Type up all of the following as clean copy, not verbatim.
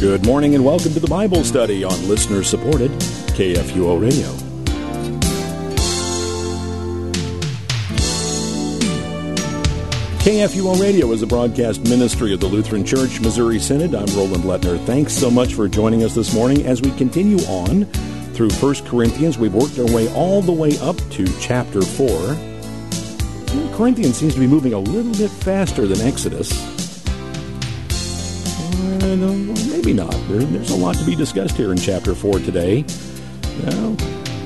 Good morning and welcome to the Bible study on listener-supported KFUO Radio. KFUO Radio is a broadcast ministry of the Lutheran Church Missouri Synod. I'm Roland Lettner. Thanks so much for joining us this morning as we continue on through 1 Corinthians. We've worked our way all the way up to chapter 4. Corinthians seems to be moving a little bit faster than Exodus. Maybe not. There's a lot to be discussed here in chapter 4 today. Well,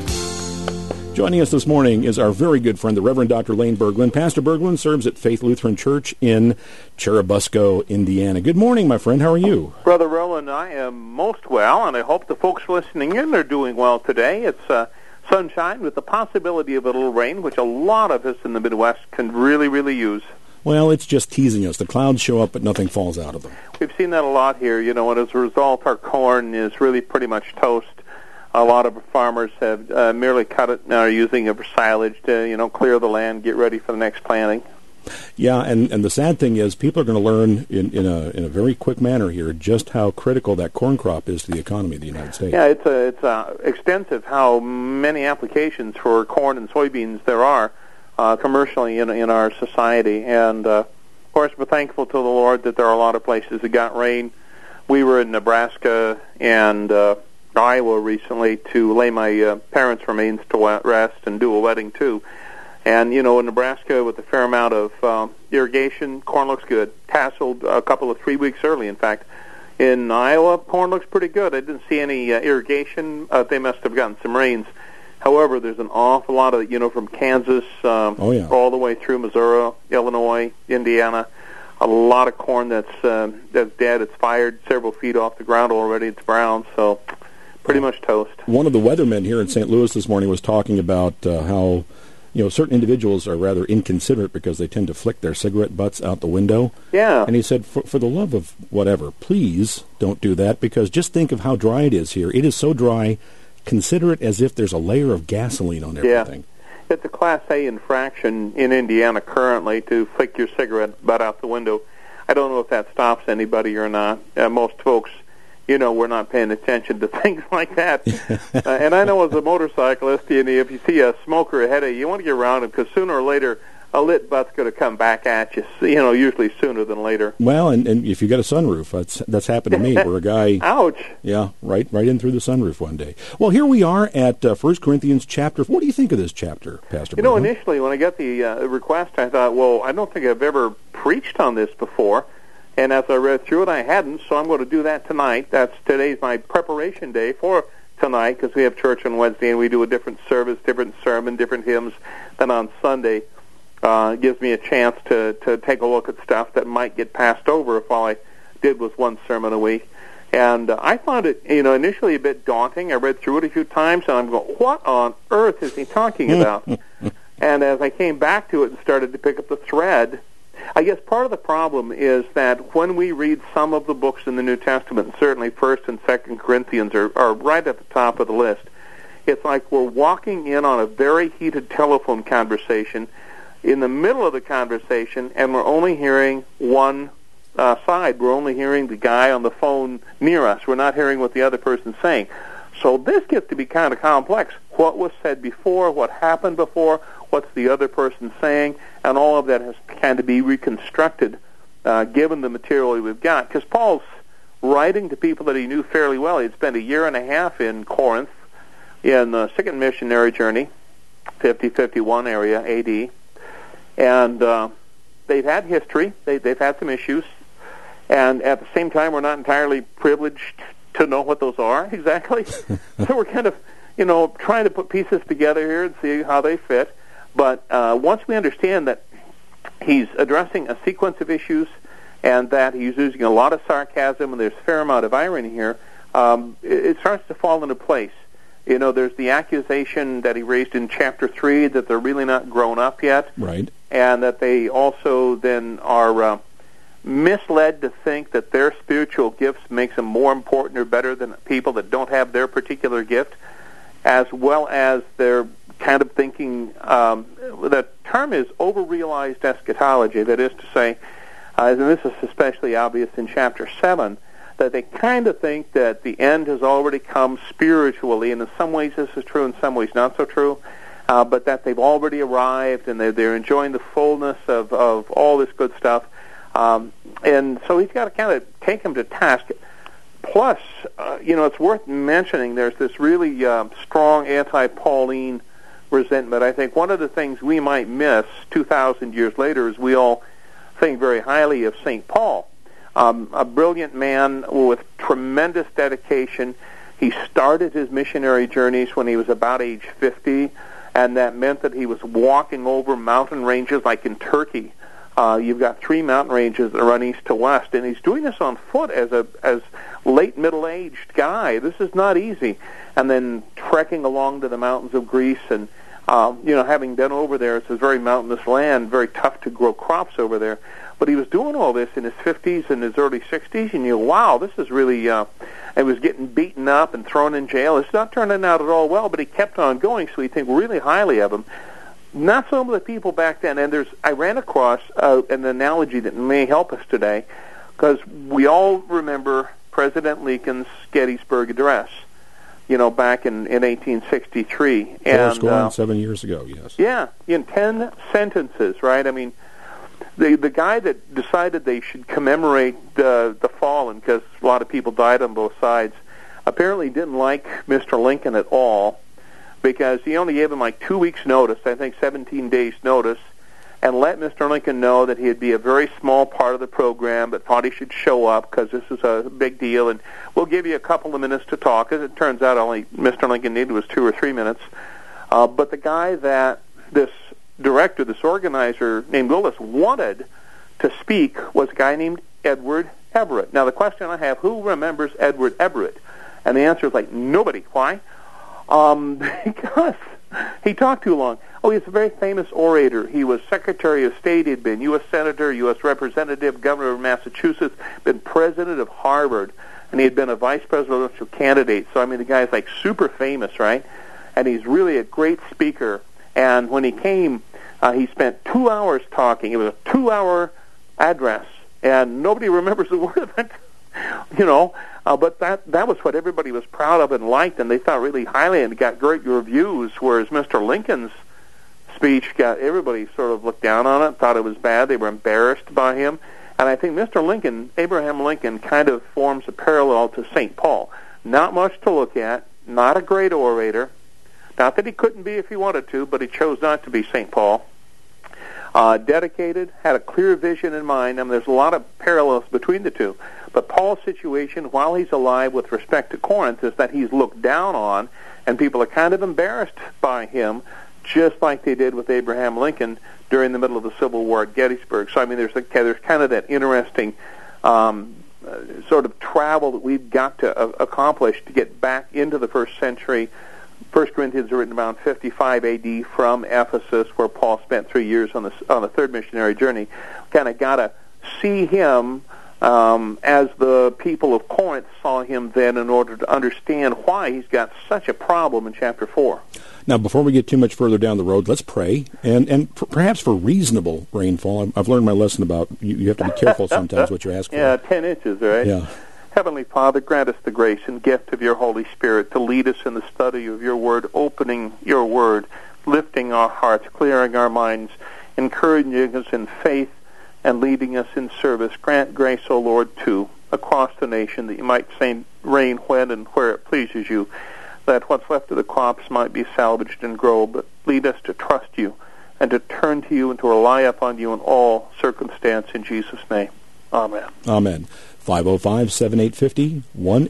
joining us this morning is our very good friend, the Reverend Dr. Lane Berglund. Pastor Berglund serves at Faith Lutheran Church in Churubusco, Indiana. Good morning, my friend. How are you? Brother Roland, I am most well, and I hope the folks listening in are doing well today. It's sunshine with the possibility of a little rain, which a lot of us in the Midwest can really use. Well, it's just teasing us. The clouds show up, but nothing falls out of them. We've seen that a lot here, and as a result, our corn is really pretty much toast. A lot of farmers have merely cut it and are using it for silage to, clear the land, get ready for the next planting. Yeah, and the sad thing is people are going to learn in a very quick manner here just how critical that corn crop is to the economy of the United States. Yeah, it's extensive how many applications for corn and soybeans there are commercially in our society. And, of course, we're thankful to the Lord that there are a lot of places that got rain. We were in Nebraska and Iowa recently to lay my parents' remains to rest and do a wedding, too. And, in Nebraska, with a fair amount of irrigation, corn looks good. Tasseled a couple of 3 weeks early, in fact. In Iowa, corn looks pretty good. I didn't see any irrigation. They must have gotten some rains. However, there's an awful lot of, from Kansas all the way through Missouri, Illinois, Indiana, a lot of corn that's dead. It's fired several feet off the ground already. It's brown, so pretty much toast. One of the weathermen here in St. Louis this morning was talking about how certain individuals are rather inconsiderate because they tend to flick their cigarette butts out the window. Yeah. And he said, for the love of whatever, please don't do that, because just think of how dry it is here. It is so dry. Consider it as if there's a layer of gasoline on everything. Yeah. It's a Class A infraction in Indiana currently to flick your cigarette butt out the window. I don't know if that stops anybody or not. Most folks, we're not paying attention to things like that. And I know as a motorcyclist, if you see a smoker ahead of you, you want to get around him because sooner or later a lit butt's going to come back at you, usually sooner than later. Well, and if you got a sunroof, that's happened to me, where a guy... Ouch! Yeah, right in through the sunroof one day. Well, here we are at 1 Corinthians chapter. What do you think of this chapter, Pastor Brown? Initially when I got the request, I thought, well, I don't think I've ever preached on this before. And as I read through it, I hadn't, so I'm going to do that tonight. Today's my preparation day for tonight, because we have church on Wednesday, and we do a different service, different sermon, different hymns than on Sunday. It gives me a chance to take a look at stuff that might get passed over if all I did was one sermon a week. And I found it, initially a bit daunting. I read through it a few times, and I'm going, what on earth is he talking about? And as I came back to it and started to pick up the thread, I guess part of the problem is that when we read some of the books in the New Testament, certainly 1st and 2nd Corinthians are right at the top of the list. It's like we're walking in on a very heated telephone conversation in the middle of the conversation, and we're only hearing one side. We're only hearing the guy on the phone near us. We're not hearing what the other person's saying. So this gets to be kind of complex. What was said before, what happened before, what's the other person saying, and all of that has kind of be reconstructed given the material we've got. Because Paul's writing to people that he knew fairly well. He'd spent a year and a half in Corinth in the second missionary journey, 50-51 area A.D., and they've had history. They've had some issues. And at the same time, we're not entirely privileged to know what those are exactly. So we're kind of, trying to put pieces together here and see how they fit. But once we understand that he's addressing a sequence of issues and that he's using a lot of sarcasm and there's a fair amount of irony here, it starts to fall into place. There's the accusation that he raised in chapter 3 that they're really not grown up yet. Right. And that they also then are misled to think that their spiritual gifts makes them more important or better than people that don't have their particular gift, as well as they're kind of thinking, the term is over-realized eschatology. That is to say, and this is especially obvious in chapter 7, that they kind of think that the end has already come spiritually, and in some ways this is true, in some ways not so true, but that they've already arrived and they're enjoying the fullness of all this good stuff. And so he's got to kind of take him to task. Plus, it's worth mentioning there's this really strong anti-Pauline resentment. I think one of the things we might miss 2,000 years later is we all think very highly of St. Paul, a brilliant man with tremendous dedication. He started his missionary journeys when he was about age 50, and that meant that he was walking over mountain ranges like in Turkey. You've got 3 mountain ranges that run east to west, and he's doing this on foot as late middle-aged guy. This is not easy. And then trekking along to the mountains of Greece, and having been over there, it's a very mountainous land, very tough to grow crops over there. But he was doing all this in his 50s and his early 60s, and wow, this is really, he was getting beaten up and thrown in jail. It's not turning out at all well, but he kept on going, so we think really highly of him. Not some of the people back then, and I ran across an analogy that may help us today, because we all remember President Lincoln's Gettysburg Address, back in 1863. And 7 years ago, yes. Yeah, in 10 sentences, right? I mean, the guy that decided they should commemorate the fallen, because a lot of people died on both sides, apparently didn't like Mr. Lincoln at all, because he only gave him like 2 weeks' notice, I think 17 days' notice, and let Mr. Lincoln know that he'd be a very small part of the program, but thought he should show up because this is a big deal, and we'll give you a couple of minutes to talk. As it turns out, only Mr. Lincoln needed was 2 or 3 minutes. But the guy that this director, this organizer named Willis, wanted to speak was a guy named Edward Everett. Now, the question I have, who remembers Edward Everett? And the answer is like, nobody. Why? Because he talked too long. Oh, he's a very famous orator. He was Secretary of State. He'd been U.S. Senator, U.S. Representative, Governor of Massachusetts, been President of Harvard, and he had been a vice presidential candidate. So, I mean, the guy's like super famous, right? And he's really a great speaker. And when he came, he spent 2 hours talking. It was a 2-hour address, and nobody remembers a word of it, but that was what everybody was proud of and liked, and they thought really highly and got great reviews, whereas Mr. Lincoln's speech got everybody sort of looked down on it, thought it was bad. They were embarrassed by him. And I think Mr. Lincoln, Abraham Lincoln, kind of forms a parallel to St. Paul. Not much to look at, not a great orator. Not that he couldn't be if he wanted to, but he chose not to be St. Paul. Dedicated, had a clear vision in mind. I mean, there's a lot of parallels between the two. But Paul's situation while he's alive with respect to Corinth is that he's looked down on, and people are kind of embarrassed by him, just like they did with Abraham Lincoln during the middle of the Civil War at Gettysburg. So, I mean, there's kind of that interesting sort of travel that we've got to accomplish to get back into the first century. 1 Corinthians are written around 55 A.D. from Ephesus, where Paul spent 3 years on the third missionary journey. Kind of got to see him as the people of Corinth saw him then, in order to understand why he's got such a problem in chapter 4. Now, before we get too much further down the road, let's pray, and perhaps for reasonable rainfall. I've learned my lesson about you have to be careful sometimes what you ask for. Yeah, 10 inches, right? Yeah. Heavenly Father, grant us the grace and gift of your Holy Spirit to lead us in the study of your word, opening your word, lifting our hearts, clearing our minds, encouraging us in faith, and leading us in service. Grant grace, O Lord, too, across the nation, that you might send rain when and where it pleases you, that what's left of the crops might be salvaged and grow, but lead us to trust you and to turn to you and to rely upon you in all circumstance. In Jesus' name, amen. Amen. 505-7850,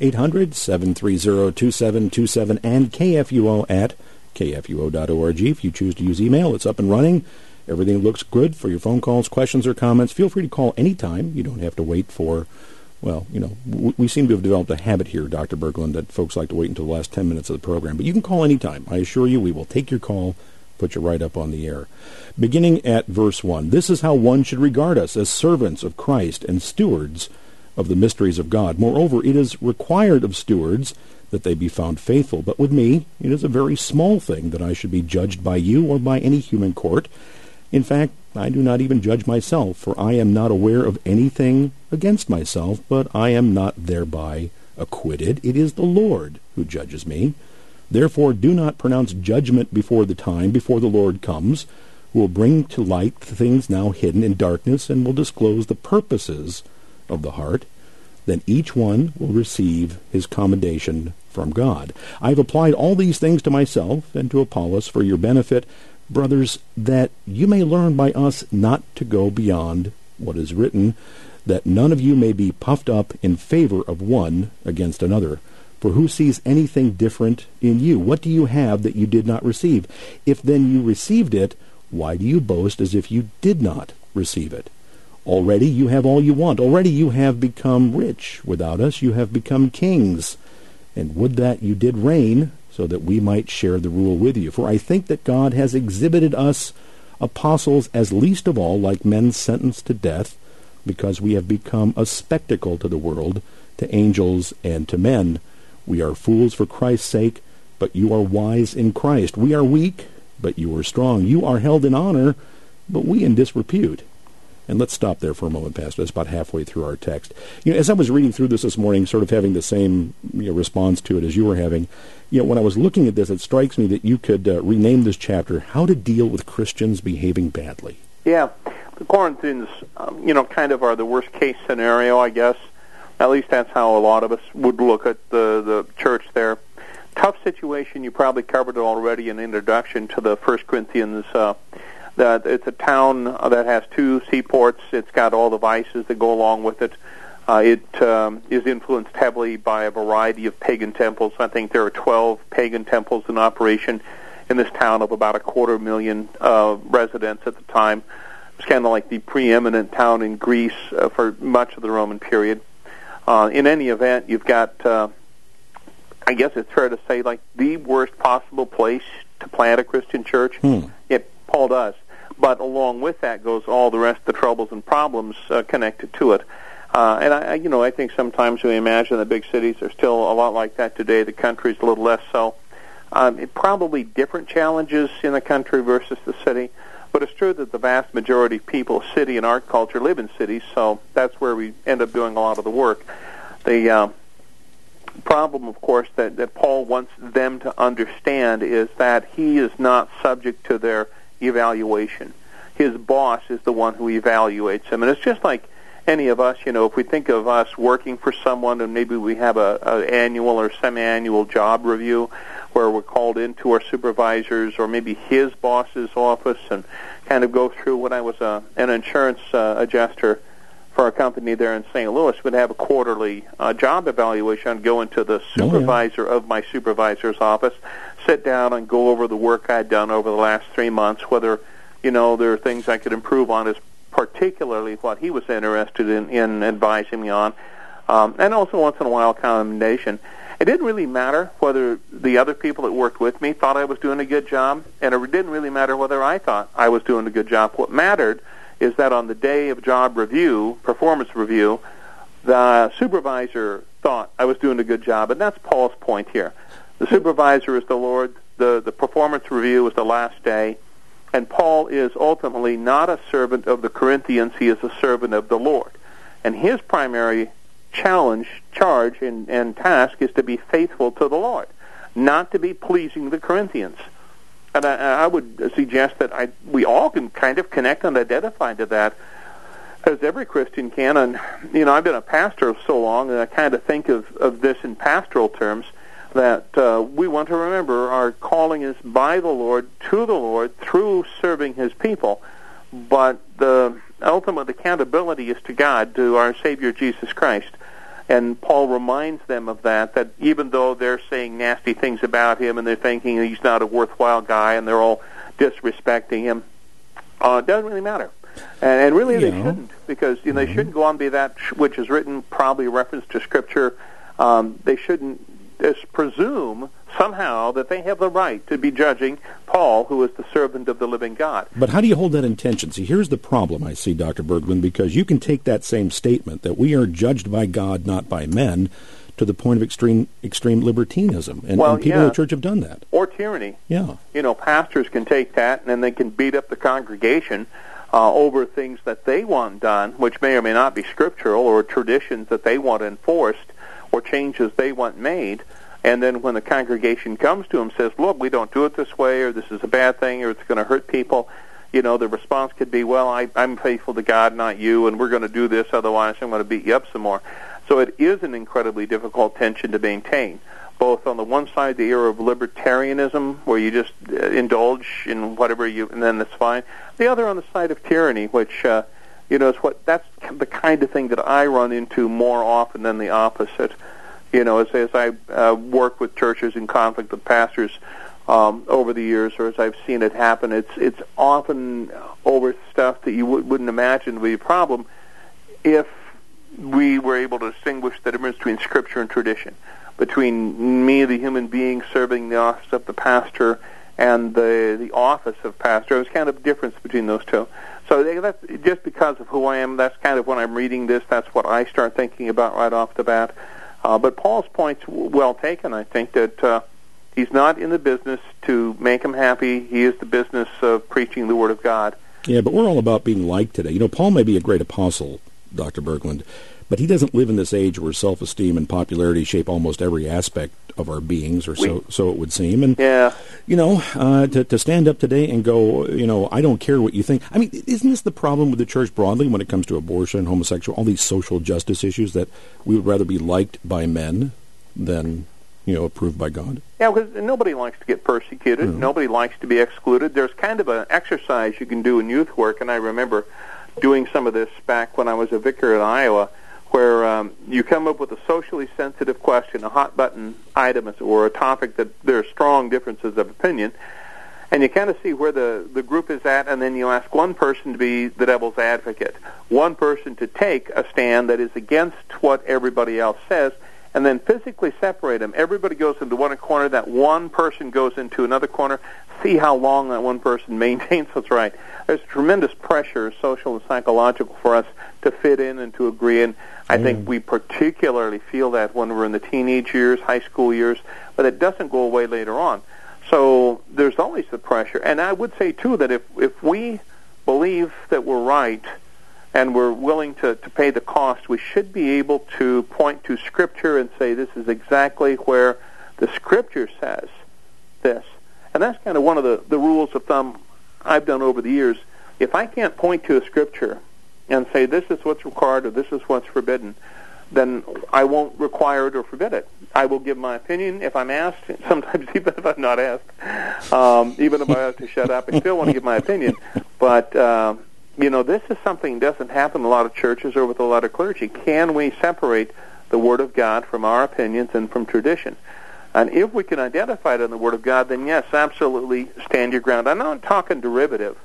1-800-730-2727, and KFUO at kfuo.org. If you choose to use email, it's up and running. Everything looks good for your phone calls, questions, or comments. Feel free to call anytime. You don't have to wait for, we seem to have developed a habit here, Dr. Berglund, that folks like to wait until the last 10 minutes of the program. But you can call anytime. I assure you we will take your call, put you right up on the air. Beginning at verse 1, this is how one should regard us, as servants of Christ and stewards of the mysteries of God. Moreover, it is required of stewards that they be found faithful. But with me, it is a very small thing that I should be judged by you or by any human court. In fact, I do not even judge myself, for I am not aware of anything against myself, but I am not thereby acquitted. It is the Lord who judges me. Therefore do not pronounce judgment before the time, before the Lord comes, who will bring to light the things now hidden in darkness, and will disclose the purposes of the heart. Then each one will receive his commendation from God. I have applied all these things to myself and to Apollos for your benefit, brothers, that you may learn by us not to go beyond what is written, that none of you may be puffed up in favor of one against another. For who sees anything different in you? What do you have that you did not receive? If then you received it, why do you boast as if you did not receive it? Already you have all you want. Already you have become rich. Without us you have become kings. And would that you did reign, so that we might share the rule with you. For I think that God has exhibited us apostles as least of all like men sentenced to death, because we have become a spectacle to the world, to angels and to men. We are fools for Christ's sake, but you are wise in Christ. We are weak, but you are strong. You are held in honor, but we in disrepute. And let's stop there for a moment, Pastor. That's about halfway through our text. As I was reading through this morning, sort of having the same response to it as you were having, when I was looking at this, it strikes me that you could rename this chapter, How to Deal with Christians Behaving Badly. Yeah. The Corinthians, kind of are the worst-case scenario, I guess. At least that's how a lot of us would look at the church there. Tough situation. You probably covered it already in the introduction to the 1 Corinthians. That it's a town that has 2 seaports. It's got all the vices that go along with it. It is influenced heavily by a variety of pagan temples. I think there are 12 pagan temples in operation in this town of about 250,000 residents at the time. It's kind of like the preeminent town in Greece for much of the Roman period. In any event, you've got, I guess it's fair to say, like the worst possible place to plant a Christian church. Paul does. But along with that goes all the rest of the troubles and problems connected to it. And I think sometimes we imagine the big cities are still a lot like that today. The country's a little less so. Probably different challenges in the country versus the city. But it's true that the vast majority of people, city and art culture, live in cities, so that's where we end up doing a lot of the work. The problem, of course, that Paul wants them to understand is that he is not subject to their evaluation. His boss is the one who evaluates him. And it's just like any of us, if we think of us working for someone and maybe we have an annual or semi-annual job review where we're called into our supervisors or maybe his boss's office and kind of go through. When I was an insurance adjuster for a company there in St. Louis, we'd have a quarterly job evaluation. I'd go into the supervisor of my supervisor's office, sit down and go over the work I'd done over the last 3 months, whether, there are things I could improve on, is particularly what he was interested in advising me on, and also once in a while commendation. It didn't really matter whether the other people that worked with me thought I was doing a good job, and it didn't really matter whether I thought I was doing a good job. What mattered is that on the day of job review, performance review, the supervisor thought I was doing a good job, and that's Paul's point here. The supervisor is the Lord, the performance review is the last day, and Paul is ultimately not a servant of the Corinthians, he is a servant of the Lord. And his primary charge, and task is to be faithful to the Lord, not to be pleasing the Corinthians. And I would suggest that we all can kind of connect and identify to that, as every Christian can. And, I've been a pastor so long, and I kind of think of this in pastoral terms, that we want to remember our calling is by the Lord, to the Lord, through serving his people. But the ultimate accountability is to God, to our Savior Jesus Christ. And Paul reminds them of that even though they're saying nasty things about him and they're thinking he's not a worthwhile guy and they're all disrespecting him, it doesn't really matter. And really they shouldn't, because they shouldn't go on to be that which is written, probably a reference to Scripture. They shouldn't just presume somehow that they have the right to be judging Paul, who is the servant of the living God. But how do you hold that in tension? See, here's the problem I see, Dr. Berglund, because you can take that same statement that we are judged by God, not by men, to the point of extreme libertinism. And people in the church have done that. Or tyranny. Yeah. Pastors can take that, and then they can beat up the congregation over things that they want done, which may or may not be scriptural, or traditions that they want enforced, or changes they want made. And then when the congregation comes to them and says, look, we don't do it this way, or this is a bad thing, or it's going to hurt people, the response could be, well, I'm faithful to God, not you, and we're going to do this, otherwise I'm going to beat you up some more. So it is an incredibly difficult tension to maintain, both on the one side, the era of libertarianism, where you just indulge in whatever and then that's fine. The other on the side of tyranny, which, that's the kind of thing that I run into more often than the opposite. As I work with churches in conflict with pastors over the years, or as I've seen it happen, it's often over stuff that you wouldn't imagine would be a problem if we were able to distinguish the difference between Scripture and tradition, between me, the human being, serving the office of the pastor, and the office of pastor. There's kind of a difference between those two. So that's just because of who I am. That's kind of when I'm reading this, that's what I start thinking about right off the bat. But Paul's point's well taken. I think that he's not in the business to make them happy. He is the business of preaching the Word of God. Yeah, but we're all about being liked today. Paul may be a great apostle, Dr. Berglund, but he doesn't live in this age where self-esteem and popularity shape almost every aspect of our beings, or so it would seem. And, to stand up today and go, I don't care what you think. I mean, isn't this the problem with the church broadly when it comes to abortion, homosexual, all these social justice issues, that we would rather be liked by men than, approved by God? Yeah, because nobody likes to get persecuted. Mm-hmm. Nobody likes to be excluded. There's kind of an exercise you can do in youth work, and I remember doing some of this back when I was a vicar in Iowa, where you come up with a socially sensitive question, a hot-button item, or a topic that there are strong differences of opinion, and you kind of see where the group is at, and then you ask one person to be the devil's advocate, one person to take a stand that is against what everybody else says, and then physically separate them. Everybody goes into one corner, that one person goes into another corner, see how long that one person maintains what's right. There's tremendous pressure, social and psychological, for us to fit in and to agree, and I think we particularly feel that when we're in the teenage years, high school years, but it doesn't go away later on. So there's always the pressure. And I would say, too, that if we believe that we're right and we're willing to pay the cost, we should be able to point to Scripture and say, this is exactly where the Scripture says this. And that's kind of one of the rules of thumb I've done over the years. If I can't point to a Scripture and say this is what's required or this is what's forbidden, then I won't require it or forbid it. I will give my opinion if I'm asked, sometimes even if I'm not asked. Even if I have to shut up, I still want to give my opinion. But, this is something that doesn't happen in a lot of churches or with a lot of clergy. Can we separate the Word of God from our opinions and from tradition? And if we can identify it in the Word of God, then yes, absolutely stand your ground. I'm not talking derivative.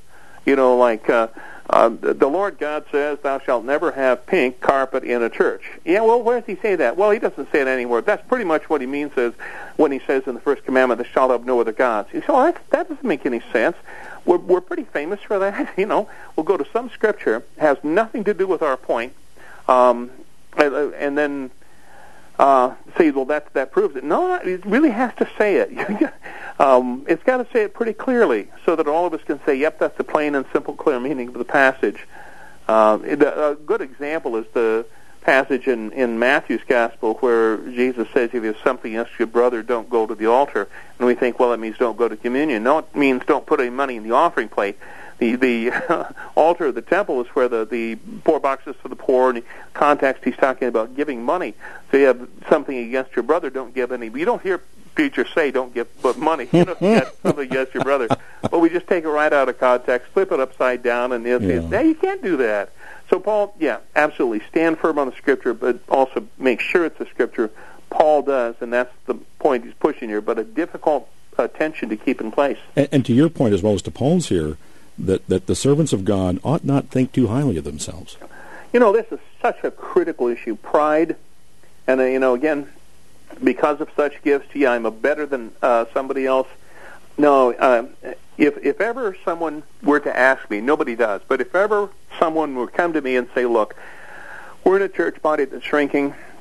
The Lord God says, thou shalt never have pink carpet in a church. Yeah, well, where does he say that? Well, he doesn't say it anywhere. That's pretty much what he means when he says in the first commandment, thou shalt have no other gods. You say, well, that doesn't make any sense. We're pretty famous for that. We'll go to some Scripture, has nothing to do with our point, and then say, well, that proves it. No, it really has to say it. It's got to say it pretty clearly so that all of us can say, yep, that's the plain and simple, clear meaning of the passage. A good example is the passage in Matthew's Gospel where Jesus says, if you have something against your brother, don't go to the altar. And we think, well, that means don't go to communion. No, it means don't put any money in the offering plate. The altar of the temple is where the poor boxes for the poor, and in context he's talking about giving money. So you have something against your brother, don't give any. You don't hear preachers say don't give but money. You have something against your brother. But we just take it right out of context, flip it upside down, and you can't do that. So Paul, absolutely, stand firm on the Scripture, but also make sure it's the Scripture. Paul does, and that's the point he's pushing here, but a difficult tension to keep in place. And to your point as well as to Paul's here, that the servants of God ought not think too highly of themselves. This is such a critical issue, pride, and again, because of such gifts, I'm a better than somebody else. No, if ever someone were to ask me, nobody does, but if ever someone would come to me and say, look, we're in a church body that's shrinking,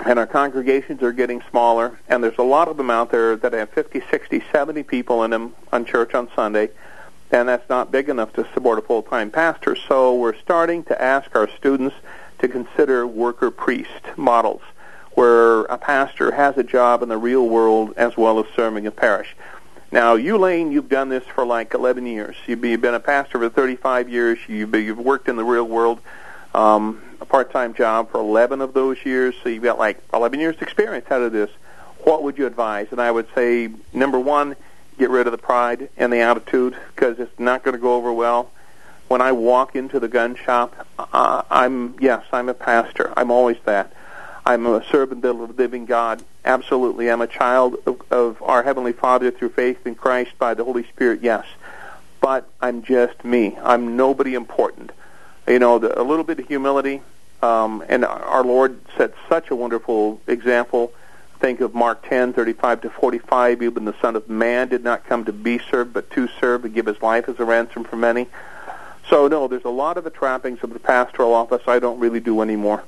and our congregations are getting smaller, and there's a lot of them out there that have 50, 60, 70 people in them on church on Sunday, and that's not big enough to support a full-time pastor. So we're starting to ask our students to consider worker-priest models, where a pastor has a job in the real world as well as serving a parish. Now, you, Lane, you've done this for like 11 years. You've been a pastor for 35 years. You've worked in the real world, a part-time job for 11 of those years, so you've got like 11 years experience out of this. What would you advise? And I would say, number one, get rid of the pride and the attitude, because it's not going to go over well. When I walk into the gun shop, I'm a pastor. I'm always that. I'm a servant of the living God. Absolutely. I'm a child of our Heavenly Father through faith in Christ by the Holy Spirit, yes. But I'm just me. I'm nobody important. You know, a little bit of humility, and our Lord set such a wonderful example. Think of Mark 10:35-45. Even the Son of Man did not come to be served, but to serve and give his life as a ransom for many. So, no, there's a lot of the trappings of the pastoral office I don't really do anymore.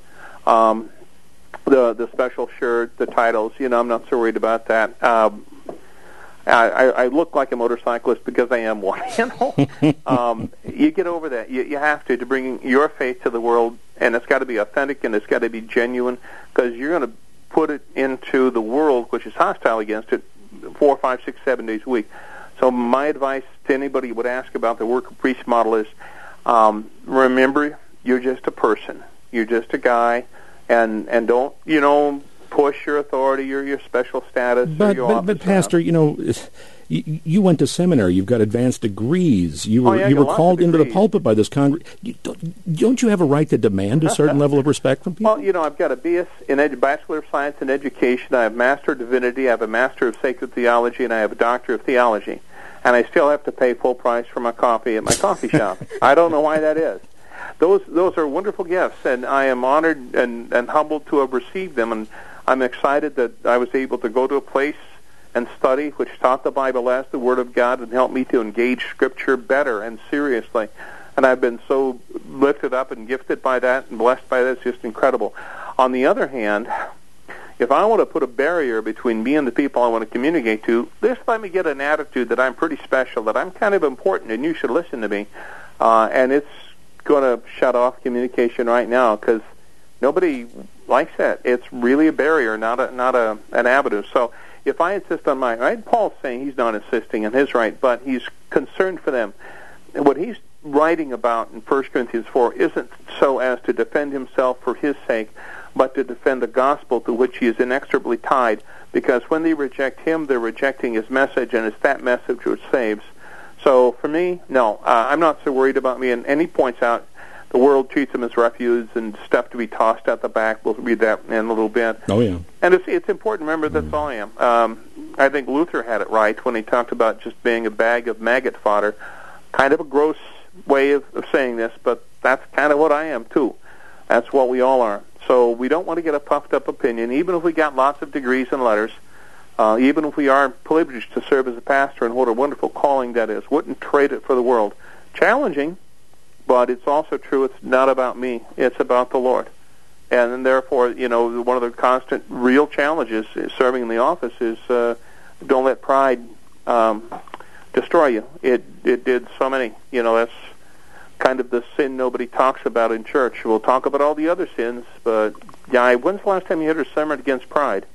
The special shirt, the titles, I'm not so worried about that. I look like a motorcyclist because I am one, You get over that. You have to bring your faith to the world, and it's got to be authentic and it's got to be genuine, because you're going to put it into the world, which is hostile against it, 4, 5, 6, 7 days a week. So my advice to anybody who would ask about the worker-priest model is, remember, you're just a person. You're just a guy. And don't, push your authority or your special status or your office. But Pastor, you went to seminary. You've got advanced degrees. You were called into the pulpit by this congregation. Don't you have a right to demand a certain level of respect from people? Well, I've got a BS in Bachelor of Science in Education. I have Master of Divinity. I have a Master of Sacred Theology, and I have a Doctor of Theology. And I still have to pay full price for my coffee at my coffee shop. I don't know why that is. Those are wonderful gifts, and I am honored and humbled to have received them, and I'm excited that I was able to go to a place and study which taught the Bible as the Word of God and helped me to engage Scripture better and seriously. And I've been so lifted up and gifted by that and blessed by that. It's just incredible. On the other hand, if I want to put a barrier between me and the people I want to communicate to, just let me get an attitude that I'm pretty special, that I'm kind of important and you should listen to me. And it's going to shut off communication right now, because nobody likes that. It's really a barrier, not an avenue. So if I insist on my right, Paul's saying he's not insisting on his right, but he's concerned for them. And what he's writing about in 1 Corinthians 4 isn't so as to defend himself for his sake, but to defend the gospel to which he is inexorably tied, because when they reject him, they're rejecting his message, and it's that message which saves. So for me, no, I'm not so worried about me. And he points out the world treats them as refuse and stuff to be tossed out the back. We'll read that in a little bit. Oh, yeah. And it's important to remember that's all I am. I think Luther had it right when he talked about just being a bag of maggot fodder. Kind of a gross way of saying this, but that's kind of what I am, too. That's what we all are. So we don't want to get a puffed-up opinion, even if we got lots of degrees and letters. Even if we are privileged to serve as a pastor, and what a wonderful calling that is. Wouldn't trade it for the world. Challenging, but it's also true. It's not about me. It's about the Lord. And then therefore, one of the constant real challenges serving in the office is don't let pride destroy you. It did so many. That's kind of the sin nobody talks about in church. We'll talk about all the other sins, but when's the last time you heard a sermon against pride?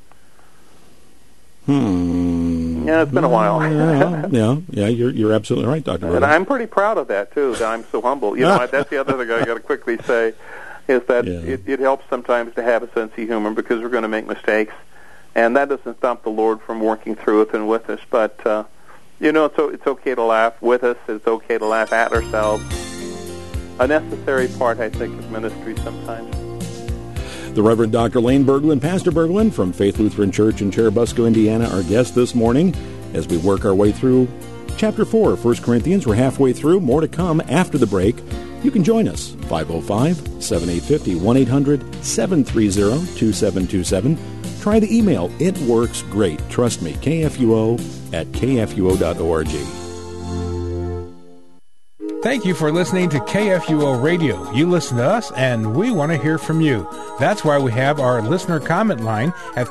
Yeah, it's been a while. yeah, you're absolutely right, Dr. And I'm pretty proud of that, too, that I'm so humble. That's the other thing I got to quickly say, is that it helps sometimes to have a sense of humor, because we're going to make mistakes, and that doesn't stop the Lord from working through us and with us. But, it's okay to laugh with us. It's okay to laugh at ourselves. A necessary part, I think, of ministry sometimes. The Reverend Dr. Lane Berglund, Pastor Berglund from Faith Lutheran Church in Cherubusco, Indiana, our guest this morning as we work our way through Chapter 4 of 1 Corinthians. We're halfway through. More to come after the break. You can join us, 505-7850, 1-800-730-2727. Try the email. It works great. Trust me, KFUO@kfuo.org. Thank you for listening to KFUO Radio. You listen to us, and we want to hear from you. That's why we have our listener comment line at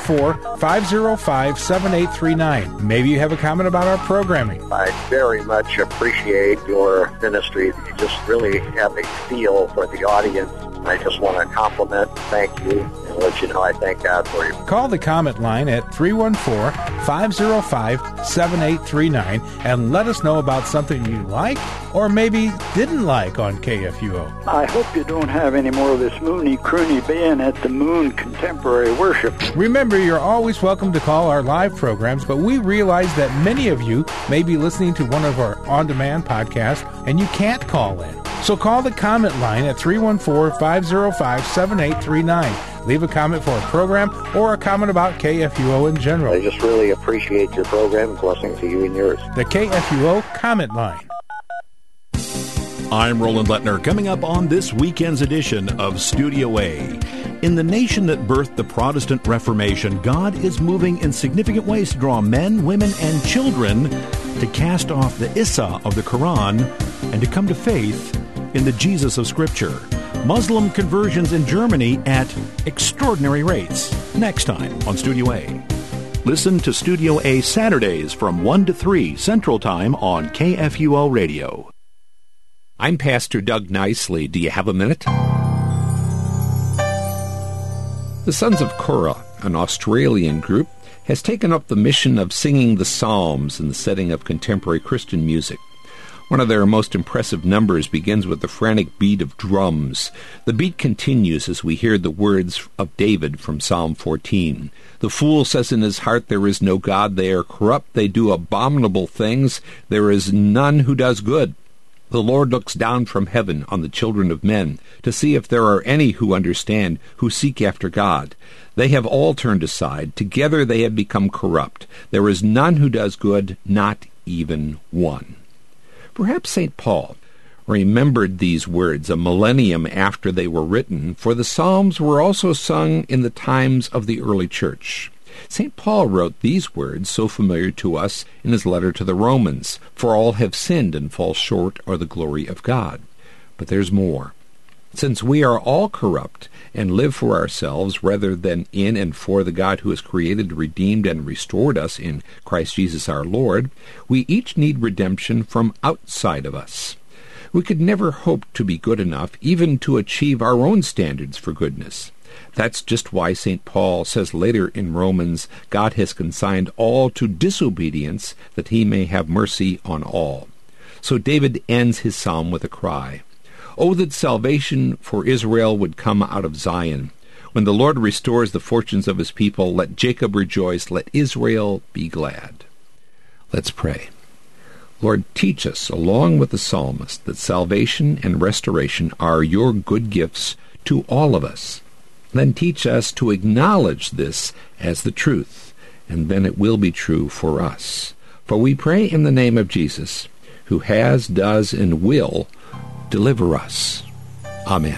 314-505-7839. Maybe you have a comment about our programming. I very much appreciate your ministry. You just really have a feel for the audience. I just want to compliment, thank you, and let you know I thank God for you. Call the comment line at 314-505-7839 and let us know about something you like or maybe didn't like on KFUO. I hope you don't have any more of this moony-croony being at the Moon Contemporary Worship. Remember, you're always welcome to call our live programs, but we realize that many of you may be listening to one of our on-demand podcasts and you can't call in. So call the comment line at 314-505-7839. Leave a comment for a program or a comment about KFUO in general. I just really appreciate your program. Blessings to you and yours. The KFUO comment line. I'm Roland Lettner. Coming up on this weekend's edition of Studio A. In the nation that birthed the Protestant Reformation, God is moving in significant ways to draw men, women, and children to cast off the Issa of the Quran and to come to faith in the Jesus of Scripture. Muslim conversions in Germany at extraordinary rates. Next time on Studio A. Listen to Studio A Saturdays from 1 to 3 Central Time on KFUO Radio. I'm Pastor Doug Nicely. Do you have a minute? The Sons of Korah, an Australian group, has taken up the mission of singing the Psalms in the setting of contemporary Christian music. One of their most impressive numbers begins with the frantic beat of drums. The beat continues as we hear the words of David from Psalm 14. The fool says in his heart, there is no God. They are corrupt. They do abominable things. There is none who does good. The Lord looks down from heaven on the children of men to see if there are any who understand, who seek after God. They have all turned aside. Together they have become corrupt. There is none who does good, not even one. Perhaps St. Paul remembered these words a millennium after they were written, for the Psalms were also sung in the times of the early church. St. Paul wrote these words, so familiar to us, in his letter to the Romans, "For all have sinned and fall short of the glory of God." But there's more. Since we are all corrupt and live for ourselves rather than in and for the God who has created, redeemed, and restored us in Christ Jesus our Lord, we each need redemption from outside of us. We could never hope to be good enough even to achieve our own standards for goodness. That's just why St. Paul says later in Romans, God has consigned all to disobedience that he may have mercy on all. So David ends his psalm with a cry. Oh, that salvation for Israel would come out of Zion. When the Lord restores the fortunes of his people, let Jacob rejoice, let Israel be glad. Let's pray. Lord, teach us, along with the psalmist, that salvation and restoration are your good gifts to all of us. Then teach us to acknowledge this as the truth, and then it will be true for us. For we pray in the name of Jesus, who has, does, and will deliver us. Amen.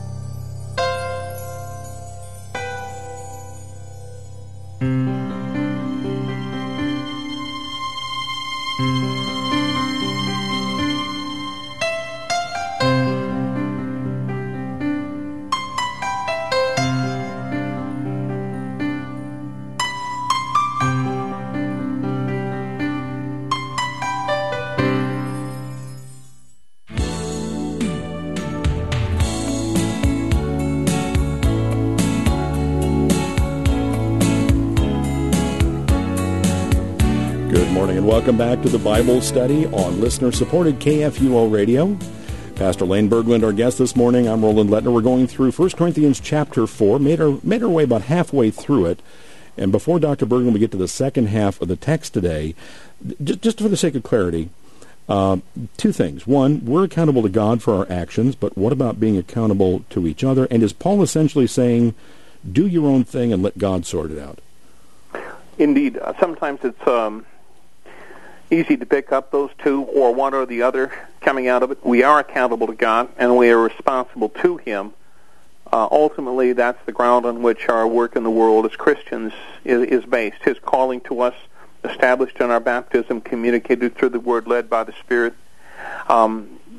Welcome back to the Bible study on listener-supported KFUO Radio. Pastor Lane Berglund, our guest this morning. I'm Roland Lettner. We're going through 1 Corinthians chapter 4, made our way about halfway through it. And before Dr. Berglund, we get to the second half of the text today, just for the sake of clarity, two things. One, we're accountable to God for our actions, but what about being accountable to each other? And is Paul essentially saying, do your own thing and let God sort it out? Indeed. Sometimes it's easy to pick up those two or one or the other coming out of it. We are accountable to God, and we are responsible to Him. Ultimately, that's the ground on which our work in the world as Christians is based. His calling to us, established in our baptism, communicated through the Word, led by the Spirit.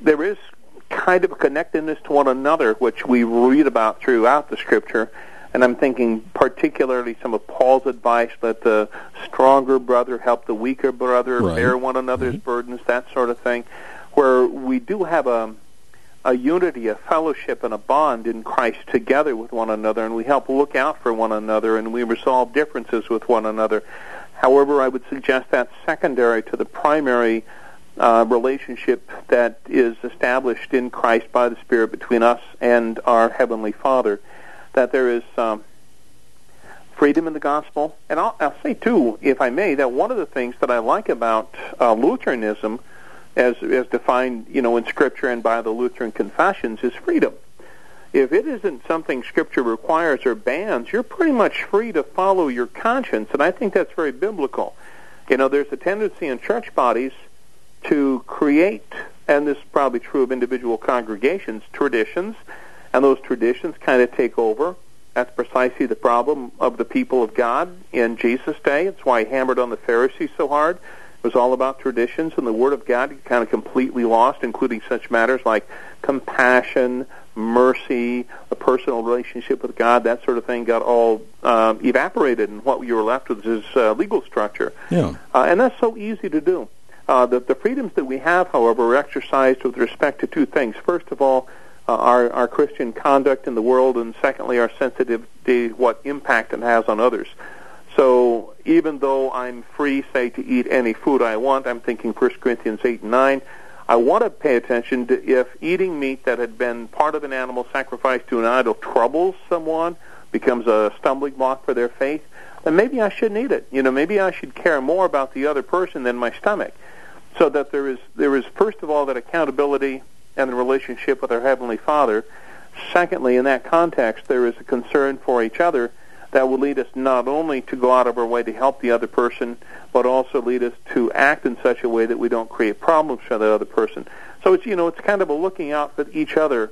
there is kind of a connectedness to one another, which we read about throughout the Scripture. And I'm thinking particularly some of Paul's advice, let the stronger brother help the weaker brother, bear one another's burdens, that sort of thing, where we do have a unity, a fellowship, and a bond in Christ together with one another, and we help look out for one another, and we resolve differences with one another. However, I would suggest that's secondary to the primary relationship that is established in Christ by the Spirit between us and our Heavenly Father, that there is freedom in the gospel. And I'll say, too, if I may, that one of the things that I like about Lutheranism, as defined, in Scripture and by the Lutheran confessions, is freedom. If it isn't something Scripture requires or bans, you're pretty much free to follow your conscience, and I think that's very biblical. There's a tendency in church bodies to create, and this is probably true of individual congregations, traditions, and those traditions kind of take over. That's precisely the problem of the people of God in Jesus' day. It's why he hammered on the Pharisees so hard. It was all about traditions, and the Word of God kind of completely lost, including such matters like compassion, mercy, a personal relationship with God, that sort of thing got all evaporated, and what you were left with is legal structure. Yeah. And that's so easy to do. The freedoms that we have, however, are exercised with respect to two things. First of all, our Christian conduct in the world, and secondly, our sensitivity to what impact it has on others. So even though I'm free, say, to eat any food I want, I'm thinking 1 Corinthians 8 and 9, I want to pay attention to if eating meat that had been part of an animal sacrificed to an idol troubles someone, becomes a stumbling block for their faith, then maybe I shouldn't eat it. Maybe I should care more about the other person than my stomach. So that there is first of all that accountability and the relationship with our Heavenly Father. Secondly, in that context, there is a concern for each other that will lead us not only to go out of our way to help the other person, but also lead us to act in such a way that we don't create problems for the other person. So it's kind of a looking out for each other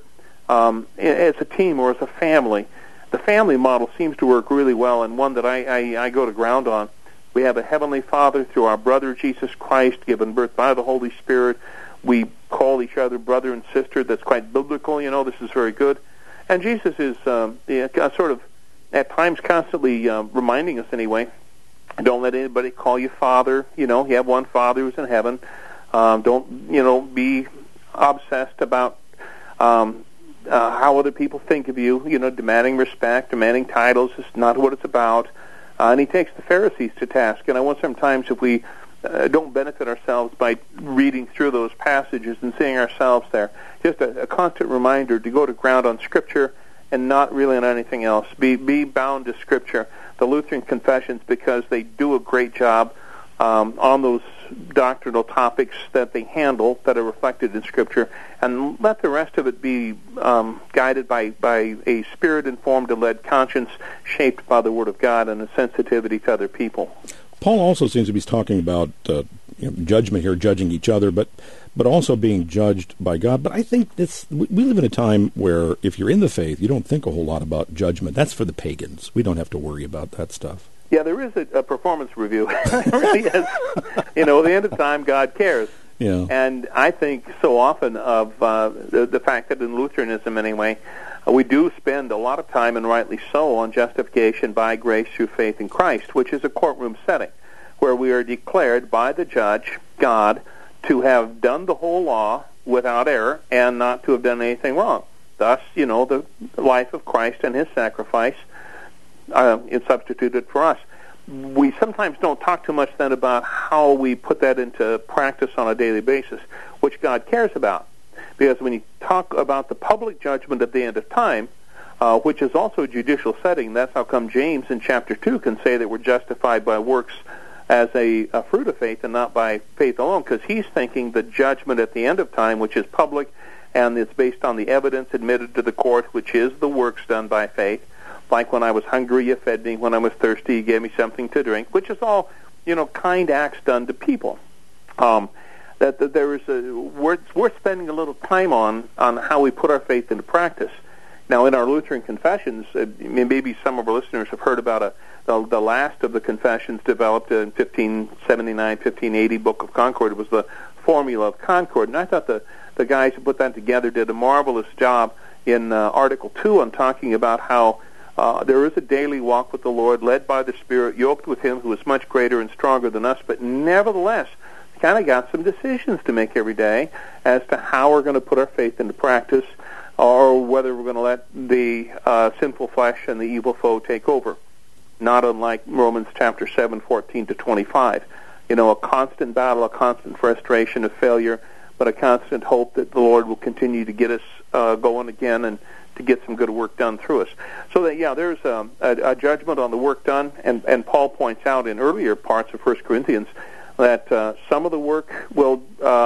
as a team or as a family. The family model seems to work really well, and one that I go to ground on. We have a Heavenly Father through our brother Jesus Christ, given birth by the Holy Spirit. We call each other brother and sister. That's quite biblical. This is very good. And Jesus is sort of, at times, constantly reminding us anyway, don't let anybody call you Father. You have one Father who's in heaven. Don't, be obsessed about how other people think of you, demanding respect, demanding titles. Is not what it's about. And he takes the Pharisees to task. And I wonder sometimes if we don't benefit ourselves by reading through those passages and seeing ourselves there. Just a constant reminder to go to ground on Scripture and not really on anything else. Be bound to Scripture. The Lutheran confessions, because they do a great job on those doctrinal topics that they handle that are reflected in Scripture, and let the rest of it be guided by a Spirit-informed and led conscience shaped by the Word of God and a sensitivity to other people. Paul also seems to be talking about judgment here, judging each other, but also being judged by God. But I think we live in a time where if you're in the faith, you don't think a whole lot about judgment. That's for the pagans. We don't have to worry about that stuff. Yeah, there is a performance review. It really is. At the end of time, God cares. Yeah. And I think so often of the fact that in Lutheranism, anyway, we do spend a lot of time, and rightly so, on justification by grace through faith in Christ, which is a courtroom setting, where we are declared by the judge, God, to have done the whole law without error and not to have done anything wrong. Thus, the life of Christ and his sacrifice is substituted for us. We sometimes don't talk too much then about how we put that into practice on a daily basis, which God cares about. Because when you talk about the public judgment at the end of time, which is also a judicial setting, that's how come James in chapter 2 can say that we're justified by works as a fruit of faith and not by faith alone, because he's thinking the judgment at the end of time, which is public, and it's based on the evidence admitted to the court, which is the works done by faith. Like when I was hungry, you fed me. When I was thirsty, you gave me something to drink, which is all, kind acts done to people. That there is worth spending a little time on how we put our faith into practice. Now, in our Lutheran confessions, maybe some of our listeners have heard about the last of the confessions developed in 1579, 1580, Book of Concord. It was the Formula of Concord, and I thought the the guys who put that together did a marvelous job in Article 2 on talking about how there is a daily walk with the Lord, led by the Spirit, yoked with Him who is much greater and stronger than us, but nevertheless, kind of got some decisions to make every day as to how we're going to put our faith into practice, or whether we're going to let the sinful flesh and the evil foe take over. Not unlike Romans chapter 7, 14 to 25. A constant battle, a constant frustration of failure, but a constant hope that the Lord will continue to get us going again and to get some good work done through us. So that, there's a judgment on the work done, and Paul points out in earlier parts of 1 Corinthians that some of the work will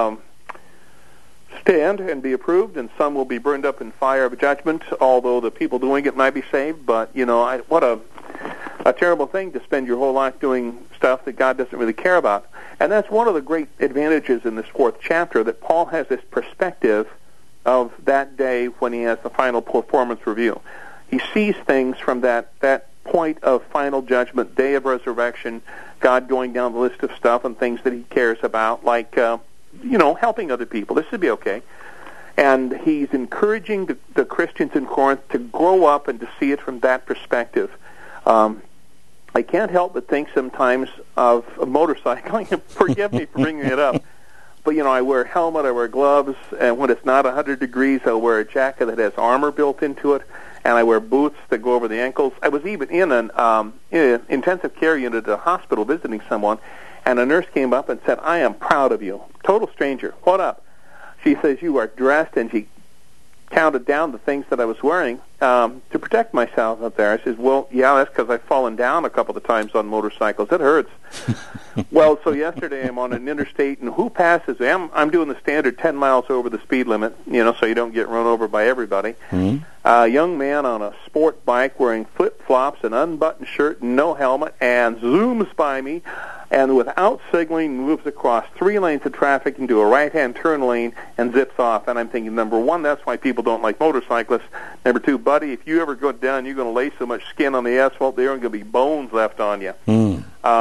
stand and be approved, and some will be burned up in fire of judgment, although the people doing it might be saved. But, what a terrible thing to spend your whole life doing stuff that God doesn't really care about. And that's one of the great advantages in this 4th chapter, that Paul has this perspective of that day when he has the final performance review. He sees things from that point of final judgment, day of resurrection, God going down the list of stuff and things that he cares about, like, helping other people. This would be okay. And he's encouraging the Christians in Corinth to grow up and to see it from that perspective. I can't help but think sometimes of motorcycling. Forgive me for bringing it up. But, I wear a helmet, I wear gloves, and when it's not 100 degrees, I'll wear a jacket that has armor built into it, and I wear boots that go over the ankles. I was even in an intensive care unit at a hospital visiting someone, and a nurse came up and said, "I am proud of you." Total stranger. What up? She says, "You are dressed," and she counted down the things that I was wearing to protect myself up there. I says, "Well, yeah, that's because I've fallen down a couple of times on motorcycles. It hurts." Well, so yesterday I'm on an interstate, and who passes? I'm doing the standard 10 miles over the speed limit, so you don't get run over by everybody. Mm-hmm. A young man on a sport bike wearing flip-flops, an unbuttoned shirt, no helmet, and zooms by me, and without signaling moves across 3 lanes of traffic into a right-hand turn lane and zips off. And I'm thinking, number one, that's why people don't like motorcyclists. Number two, buddy, if you ever go down, you're going to lay so much skin on the asphalt, there aren't going to be bones left on you. Mm.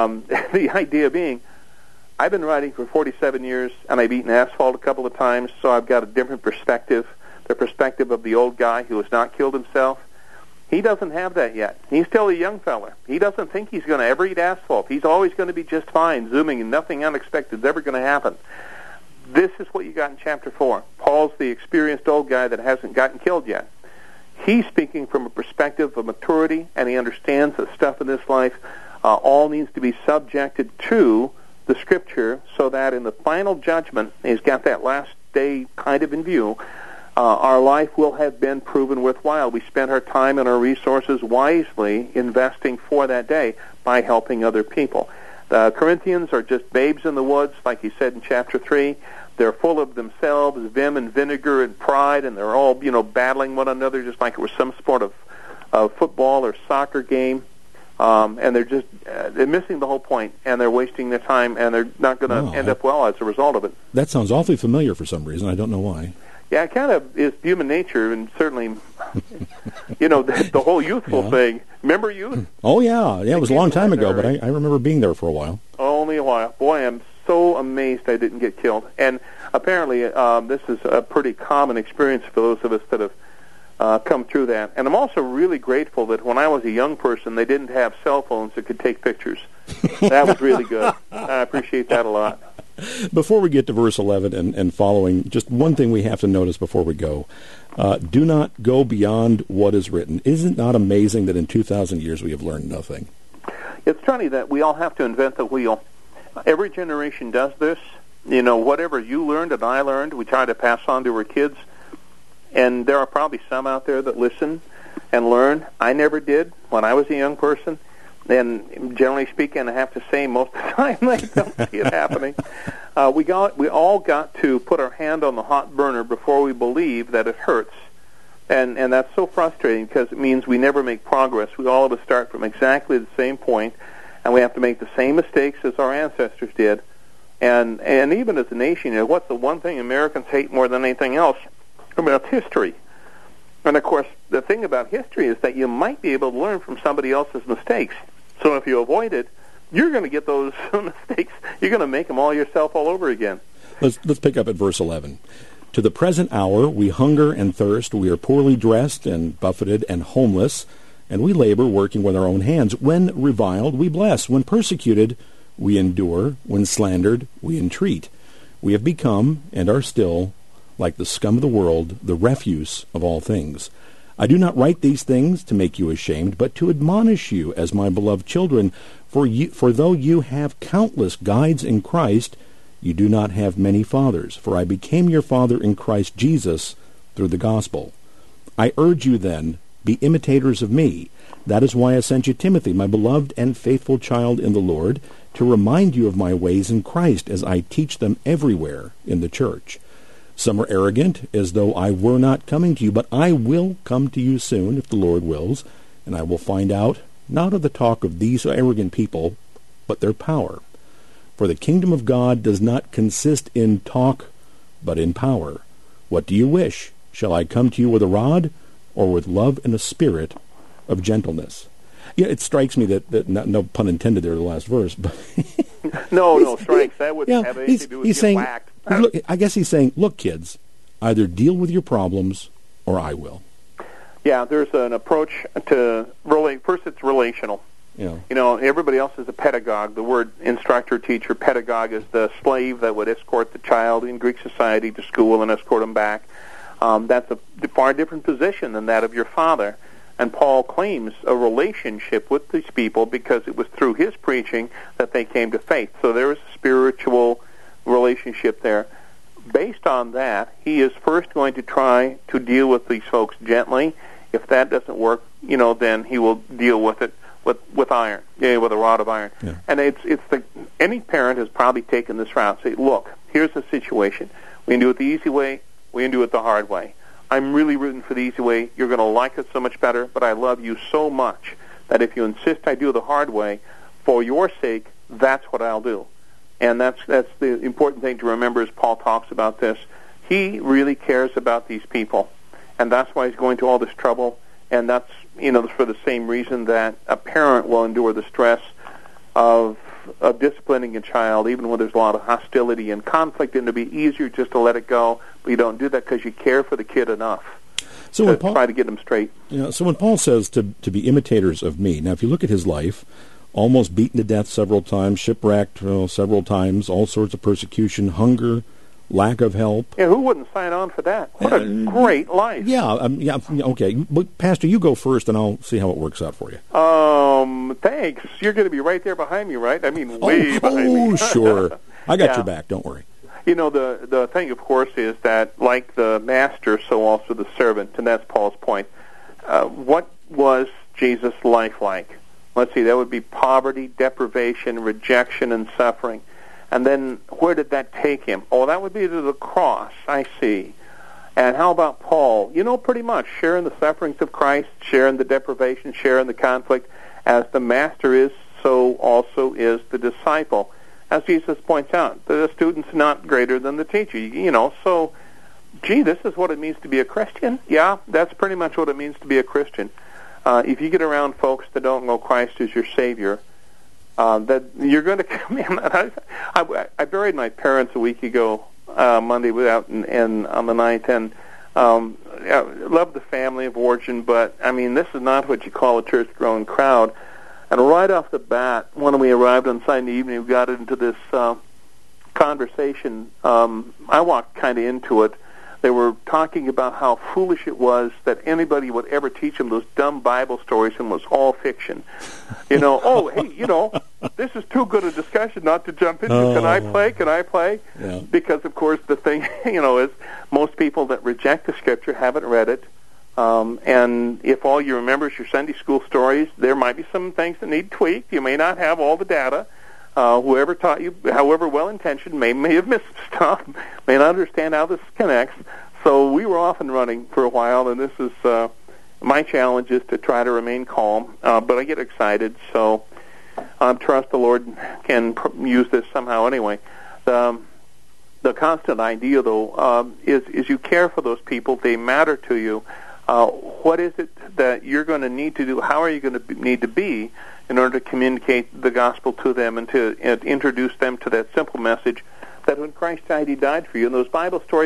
The idea being, I've been riding for 47 years, and I've eaten asphalt a couple of times, so I've got a different perspective, the perspective of the old guy who has not killed himself. He doesn't have that yet. He's still a young fella. He doesn't think he's going to ever eat asphalt. He's always going to be just fine, zooming, and nothing unexpected is ever going to happen. This is what you got in chapter 4. Paul's the experienced old guy that hasn't gotten killed yet. He's speaking from a perspective of maturity, and he understands that stuff in this life all needs to be subjected to the Scripture, so that in the final judgment, he's got that last day kind of in view, our life will have been proven worthwhile. We spent our time and our resources wisely investing for that day by helping other people. The Corinthians are just babes in the woods, like he said in chapter 3. They're full of themselves, vim and vinegar and pride, and they're all, battling one another just like it was some sport of football or soccer game. And they're missing the whole point, and they're wasting their time, and they're not going to end up well as a result of it. That sounds awfully familiar for some reason. I don't know why. Yeah, it kind of is human nature, and certainly, the whole youthful thing. Remember youth? Oh, yeah. Yeah, it was a long time ago, but I remember being there for a while. Only a while. Boy, I'm so amazed I didn't get killed. And apparently, this is a pretty common experience for those of us that have come through that. And I'm also really grateful that when I was a young person, they didn't have cell phones that could take pictures. That was really good. I appreciate that a lot. Before we get to verse 11 and following, just one thing we have to notice before we go. Do not go beyond what is written. Isn't it not amazing that in 2,000 years we have learned nothing? It's funny that we all have to invent the wheel. Every generation does this. Whatever you learned and I learned, we try to pass on to our kids. And there are probably some out there that listen and learn. I never did when I was a young person. And generally speaking, I have to say most of the time I don't see it happening. We all got to put our hand on the hot burner before we believe that it hurts. And that's so frustrating because it means we never make progress. We all have to start from exactly the same point, and we have to make the same mistakes as our ancestors did. And even as a nation, what's the one thing Americans hate more than anything else about history? And, of course, the thing about history is that you might be able to learn from somebody else's mistakes. So if you avoid it, you're going to get those mistakes. You're going to make them all yourself all over again. Let's pick up at verse 11. To the present hour we hunger and thirst, we are poorly dressed and buffeted and homeless, and we labor working with our own hands. When reviled, we bless. When persecuted, we endure. When slandered, we entreat. We have become, and are still, like the scum of the world, the refuse of all things. I do not write these things to make you ashamed, but to admonish you as my beloved children. For though you have countless guides in Christ, you do not have many fathers. For I became your father in Christ Jesus through the gospel. I urge you then, be imitators of me. That is why I sent you Timothy, my beloved and faithful child in the Lord, to remind you of my ways in Christ as I teach them everywhere in the church. Some are arrogant, as though I were not coming to you, but I will come to you soon, if the Lord wills, and I will find out, not of the talk of these arrogant people, but their power. For the kingdom of God does not consist in talk, but in power. What do you wish? Shall I come to you with a rod, or with love and a spirit of gentleness? Yeah, it strikes me that no pun intended there in the last verse, but no strikes. That wouldn't have anything to do with getting whacked. Look, I guess he's saying, look, kids, either deal with your problems or I will. Yeah, there's an approach to first it's relational. Yeah. You know, everybody else is a pedagogue. The word instructor, teacher, pedagogue is the slave that would escort the child in Greek society to school and escort him back. That's a far different position than that of your father. And Paul claims a relationship with these people because it was through his preaching that they came to faith. So there is a spiritual relationship there. Based on that, he is first going to try to deal with these folks gently. If that doesn't work, then he will deal with it with iron, with a rod of iron. Yeah. And any parent has probably taken this route. Say, look, here's the situation. We can do it the easy way. We can do it the hard way. I'm really rooting for the easy way. You're going to like it so much better, but I love you so much that if you insist I do the hard way, for your sake, that's what I'll do. And that's the important thing to remember as Paul talks about this. He really cares about these people, and that's why he's going to all this trouble, and that's for the same reason that a parent will endure the stress of disciplining a child, even when there's a lot of hostility and conflict, and it'd be easier just to let it go, but you don't do that because you care for the kid enough to try to get them straight. So when Paul says to be imitators of me, now if you look at his life, almost beaten to death several times, shipwrecked several times, all sorts of persecution, hunger, lack of help. Yeah, who wouldn't sign on for that? What a great life. Yeah, okay. But Pastor, you go first, and I'll see how it works out for you. Thanks. You're going to be right there behind me, right? I mean, way behind me. Oh, sure. I got your back. Don't worry. The thing, of course, is that like the master, so also the servant, and that's Paul's point. What was Jesus' life like? Let's see, that would be poverty, deprivation, rejection, and suffering. And then where did that take him? Oh, that would be to the cross, I see. And how about Paul? Pretty much sharing the sufferings of Christ, sharing the deprivation, sharing the conflict. As the master is, so also is the disciple. As Jesus points out, the student's not greater than the teacher. So, this is what it means to be a Christian? Yeah, that's pretty much what it means to be a Christian. If you get around folks that don't know Christ as your Savior, that you're going to come in. I buried my parents a week ago, Monday, and on the 9th, and I love the family of origin, but this is not what you call a church-growing crowd. And right off the bat, when we arrived on Sunday evening, we got into this conversation. I walked kind of into it. They were talking about how foolish it was that anybody would ever teach them those dumb Bible stories and was all fiction. Oh, hey, this is too good a discussion not to jump into. Can I play? Yeah. Because, of course, the thing, is most people that reject the Scripture haven't read it. And if all you remember is your Sunday school stories, there might be some things that need tweaked. You may not have all the data. Whoever taught you, however well-intentioned, may have missed stuff, may not understand how this connects. So we were off and running for a while, and this is my challenge is to try to remain calm. But I get excited, so I trust the Lord can use this somehow anyway. The constant idea, though, is you care for those people. They matter to you. What is it that you're going to need to do? How are you going to need to be in order to communicate the gospel to them and to introduce them to that simple message that when Christ died, He died for you? And those Bible stories,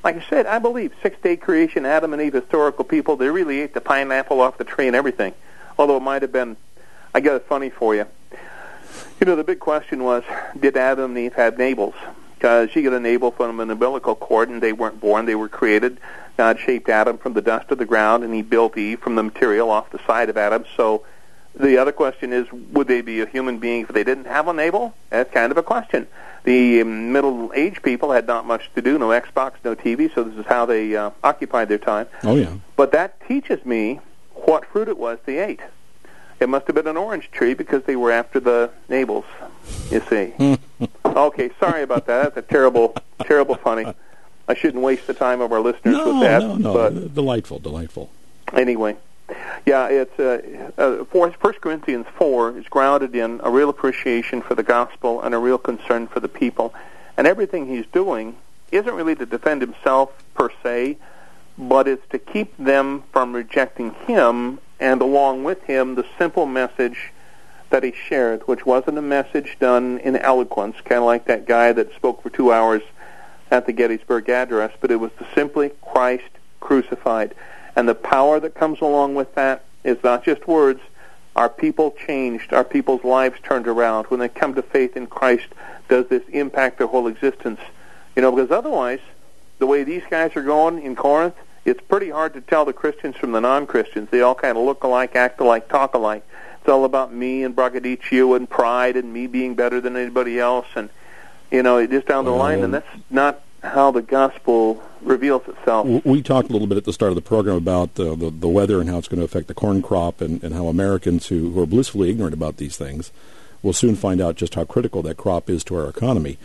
like I said, I believe six-day creation, Adam and Eve, historical people, they really ate the pineapple off the tree and everything. Although it might have been, I got it funny for you. You know, the big question was, did Adam and Eve have navels? Because you get a navel from an umbilical cord, and they weren't born, they were created. God shaped Adam from the dust of the ground, and he built Eve from the material off the side of Adam. So the other question is, would they be a human being if they didn't have a navel? That's kind of a question. The middle-aged people had not much to do, no Xbox, no TV, so this is how they occupied their time. Oh, yeah. But that teaches me what fruit it was they ate. It must have been an orange tree because they were after the navels, you see. Okay, sorry about that. That's a terrible, terrible funny. I shouldn't waste the time of our listeners with that. No. But Delightful. Anyway, yeah, it's 1 Corinthians 4 is grounded in a real appreciation for the gospel and a real concern for the people. And everything he's doing isn't really to defend himself per se, but it's to keep them from rejecting him, and along with him, the simple message that he shared, which wasn't a message done in eloquence, kind of like that guy that spoke for 2 hours at the Gettysburg Address, but it was simply Christ crucified. And the power that comes along with that is not just words. Our people changed. Our people's lives turned around. When they come to faith in Christ, does this impact their whole existence? You know, because otherwise, the way these guys are going in Corinth, it's pretty hard to tell the Christians from the non-Christians. They all kind of look alike, act alike, talk alike. It's all about me and braggadocio and pride and me being better than anybody else, and just down the line, and that's not how the gospel reveals itself. We talked a little bit at the start of the program about the weather and how it's going to affect the corn crop, and how Americans who are blissfully ignorant about these things will soon find out just how critical that crop is to our economy.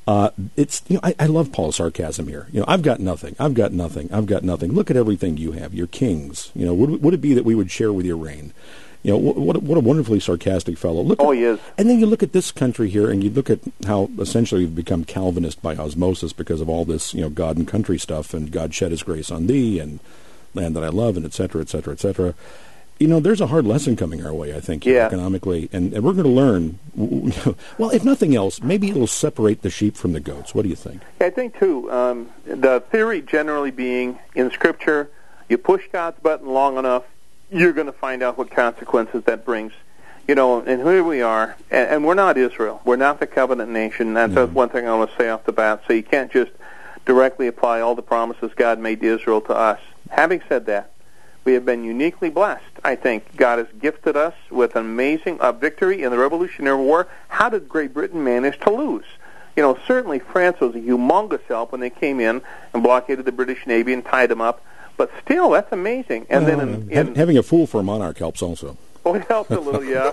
I love Paul's sarcasm here. I've got nothing. Look at everything you have. Your kings. Would it be that we would share with your reign? What a wonderfully sarcastic fellow. He is. And then you look at this country here, and you look at how essentially we've become Calvinist by osmosis because of all this, God and country stuff, and God shed His grace on thee, and land that I love, and et cetera, et cetera, et cetera. There's a hard lesson coming our way, I think, economically, and we're going to learn. Well, if nothing else, maybe it'll separate the sheep from the goats. What do you think? I think, too, the theory generally being, in Scripture, you push God's button long enough, you're going to find out what consequences that brings. And here we are, and we're not Israel. We're not the covenant nation. That's one thing I want to say off the bat. So you can't just directly apply all the promises God made to Israel to us. Having said that, we have been uniquely blessed. I think God has gifted us with an amazing victory in the Revolutionary War. How did Great Britain manage to lose? Certainly France was a humongous help when they came in and blockaded the British Navy and tied them up. But still, that's amazing. And then having a fool for a monarch helps also. Oh, it helps a little, yeah.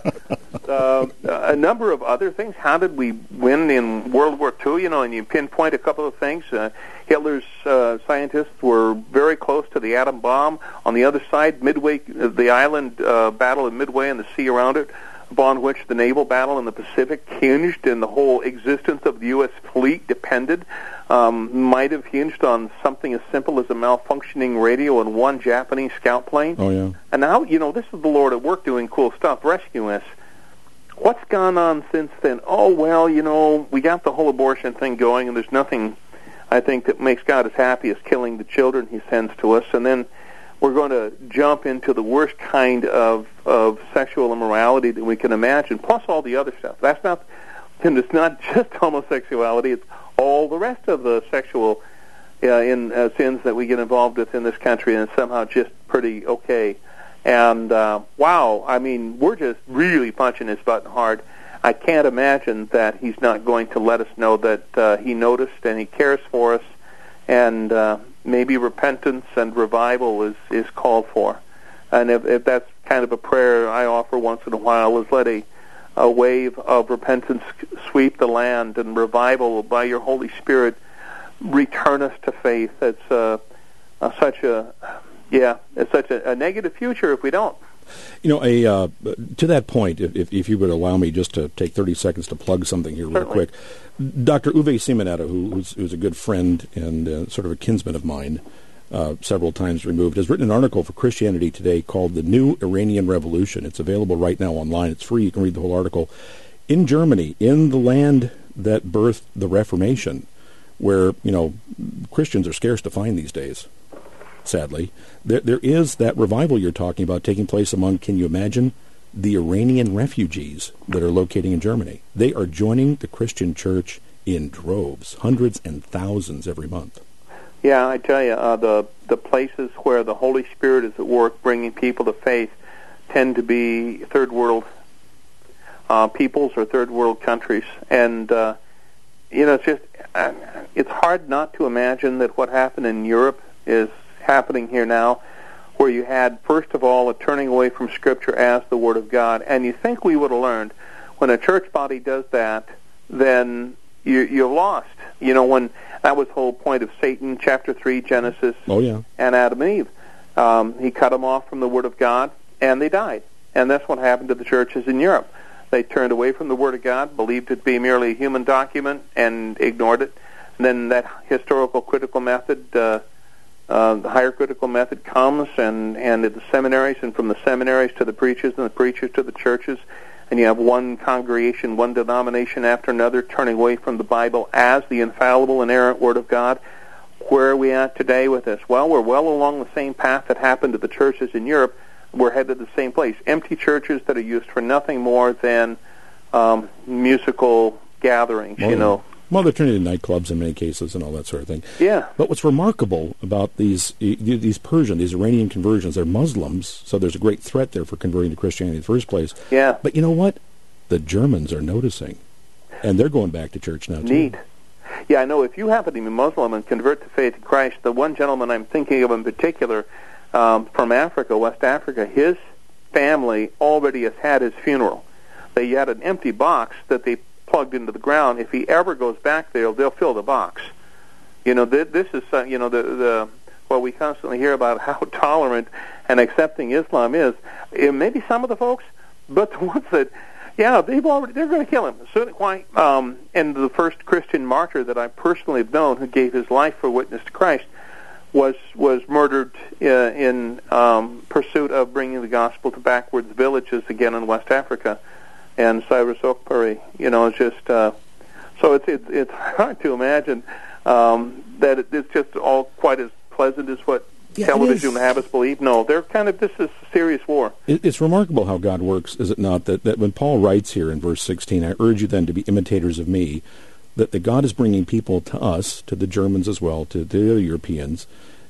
A number of other things. How did we win in World War II? And you pinpoint a couple of things. Hitler's scientists were very close to the atom bomb. On the other side, Midway, the island battle in Midway and the sea around it, upon which the naval battle in the Pacific hinged, and the whole existence of the U.S. fleet depended, might have hinged on something as simple as a malfunctioning radio and one Japanese scout plane. Oh, yeah. And now, this is the Lord at work doing cool stuff, rescuing us. What's gone on since then? Oh, well, we got the whole abortion thing going, and there's nothing, I think, that makes God as happy as killing the children He sends to us. And then we're going to jump into the worst kind of sexual immorality that we can imagine, plus all the other stuff. It's not just homosexuality, it's all the rest of the sexual sins that we get involved with in this country, and it's somehow just pretty okay. And, we're just really punching His button hard. I can't imagine that He's not going to let us know that He noticed and He cares for us, and maybe repentance and revival is called for. And if that's kind of a prayer I offer once in a while, is let a wave of repentance sweep the land, and revival by your Holy Spirit return us to faith. It's such a negative future if we don't. To that point, if you would allow me just to take 30 seconds to plug something here real quick. Dr. Uwe Simonetta, who's a good friend and sort of a kinsman of mine, several times removed, has written an article for Christianity Today called The New Iranian Revolution. It's available right now online. It's free. You can read the whole article. In Germany, in the land that birthed the Reformation, where, Christians are scarce to find these days, sadly. There is that revival you're talking about taking place among, can you imagine, the Iranian refugees that are locating in Germany. They are joining the Christian church in droves, hundreds and thousands every month. Yeah, I tell you, the places where the Holy Spirit is at work bringing people to faith tend to be third world peoples or third world countries. And, it's hard not to imagine that what happened in Europe is happening here now, where you had, first of all, a turning away from Scripture as the Word of God. And you think we would have learned, when a church body does that, then you're lost. When that was the whole point of Satan, chapter 3, Genesis, and Adam and Eve. He cut them off from the Word of God, and they died. And that's what happened to the churches in Europe. They turned away from the Word of God, believed it to be merely a human document, and ignored it. And then that historical critical method, the higher critical method comes, and at the seminaries, and from the seminaries to the preachers, and the preachers to the churches, and you have one congregation, one denomination after another turning away from the Bible as the infallible, inerrant Word of God. Where are we at today with this? Well, we're well along the same path that happened to the churches in Europe. We're headed to the same place. Empty churches that are used for nothing more than musical gatherings, Well, they're turning into nightclubs in many cases and all that sort of thing. Yeah. But what's remarkable about these Persian, these Iranian conversions, they're Muslims, so there's a great threat there for converting to Christianity in the first place. Yeah. But you know what? The Germans are noticing, and they're going back to church now, too. Neat. Yeah, I know. If you happen to be Muslim and convert to faith in Christ, the one gentleman I'm thinking of in particular from Africa, West Africa, his family already has had his funeral. They had an empty box that they plugged into the ground. If he ever goes back there, they'll fill the box. This is what we constantly hear about how tolerant and accepting Islam is. Maybe some of the folks, but the ones that, they're going to kill him. Why? And the first Christian martyr that I personally have known who gave his life for witness to Christ was murdered in pursuit of bringing the gospel to backwards villages again in West Africa. And Cyrus Okpuri, it's just so it's hard to imagine that it's just all quite as pleasant as what television have us believe. No, this is a serious war. It's remarkable how God works, is it not? That when Paul writes here in verse 16, I urge you then to be imitators of me, that God is bringing people to us, to the Germans as well, to the other Europeans,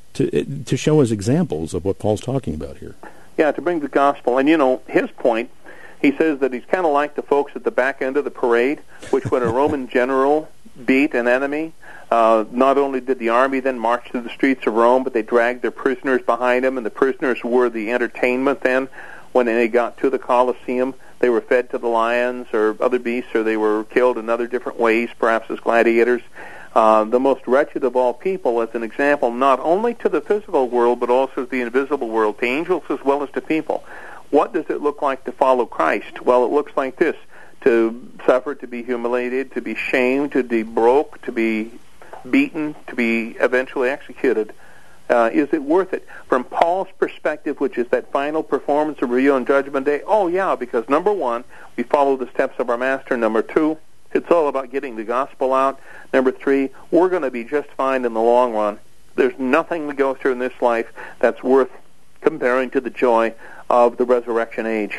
to show us examples of what Paul's talking about here. Yeah, to bring the gospel. And his point. He says that he's kind of like the folks at the back end of the parade, which when a Roman general beat an enemy, not only did the army then march through the streets of Rome, but they dragged their prisoners behind them, and the prisoners were the entertainment then. When they got to the Colosseum, they were fed to the lions or other beasts, or they were killed in other different ways, perhaps as gladiators. The most wretched of all people, as an example, not only to the physical world, but also to the invisible world, to angels as well as to people. What does it look like to follow Christ? Well, it looks like this: to suffer, to be humiliated, to be shamed, to be broke, to be beaten, to be eventually executed. Is it worth it? From Paul's perspective, which is that final performance of review on Judgment Day, because number one, we follow the steps of our Master. Number two, it's all about getting the gospel out. Number three, we're going to be just fine in the long run. There's nothing we go through in this life that's worth comparing to the joy of the resurrection age.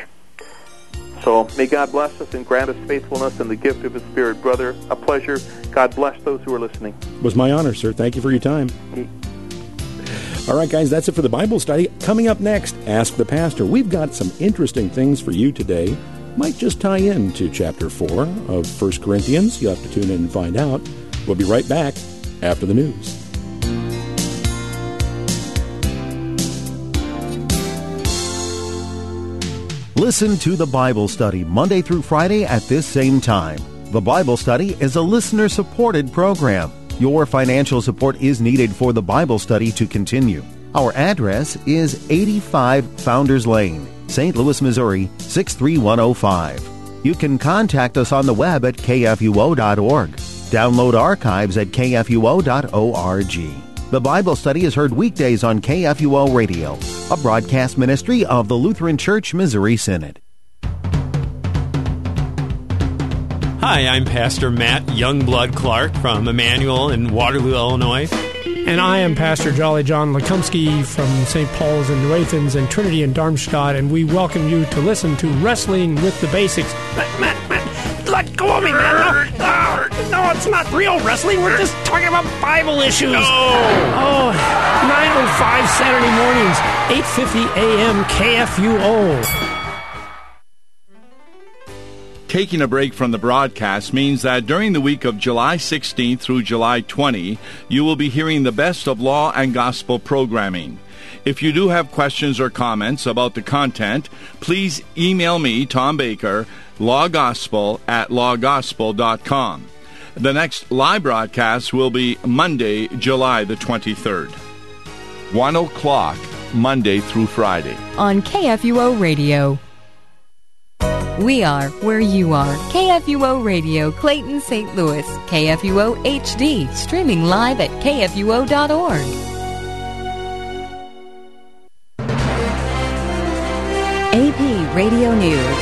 So may God bless us and grant us faithfulness and the gift of His Spirit. Brother, a pleasure. God bless those who are listening. It was my honor, sir. Thank you for your time. All right, guys, that's it for the Bible study. Coming up next, Ask the Pastor. We've got some interesting things for you today. Might just tie in to chapter 4 of 1 Corinthians. You'll have to tune in and find out. We'll be right back after the news. Listen to the Bible Study Monday through Friday at this same time. The Bible Study is a listener-supported program. Your financial support is needed for the Bible Study to continue. Our address is 85 Founders Lane, St. Louis, Missouri, 63105. You can contact us on the web at kfuo.org. Download archives at kfuo.org. The Bible Study is heard weekdays on KFUO Radio, a broadcast ministry of the Lutheran Church Missouri Synod. Hi, I'm Pastor Matt Youngblood Clark from Emmanuel in Waterloo, Illinois. And I am Pastor Jolly John Lekumsky from St. Paul's in New Athens and Trinity in Darmstadt, and we welcome you to listen to Wrestling with the Basics. Matt, let go of me, man. No, it's not real wrestling. We're just talking about Bible issues. No. Oh, 9:05 Saturday mornings, 8:50 a.m. KFUO. Taking a break from the broadcast means that during the week of July 16th through July 20, you will be hearing the best of law and gospel programming. If you do have questions or comments about the content, please email me, Tom Baker, lawgospel@lawgospel.com. The next live broadcast will be Monday, July the 23rd. 1 o'clock, Monday through Friday. On KFUO Radio. We are where you are. KFUO Radio, Clayton, St. Louis. KFUO HD, streaming live at kfuo.org. AP Radio News.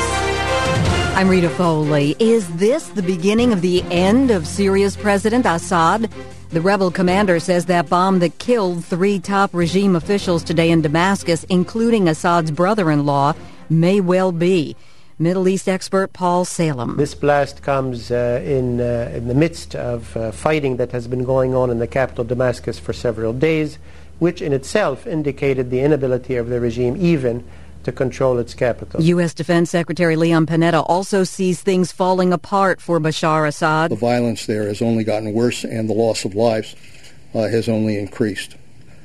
I'm Rita Foley. Is this the beginning of the end of Syria's President Assad? The rebel commander says that bomb that killed 3 top regime officials today in Damascus, including Assad's brother-in-law, may well be. Middle East expert Paul Salem. This blast comes in the midst of fighting that has been going on in the capital Damascus for several days, which in itself indicated the inability of the regime even to control its capital. U.S. Defense Secretary Leon Panetta also sees things falling apart for Bashar Assad. The violence there has only gotten worse and the loss of lives has only increased,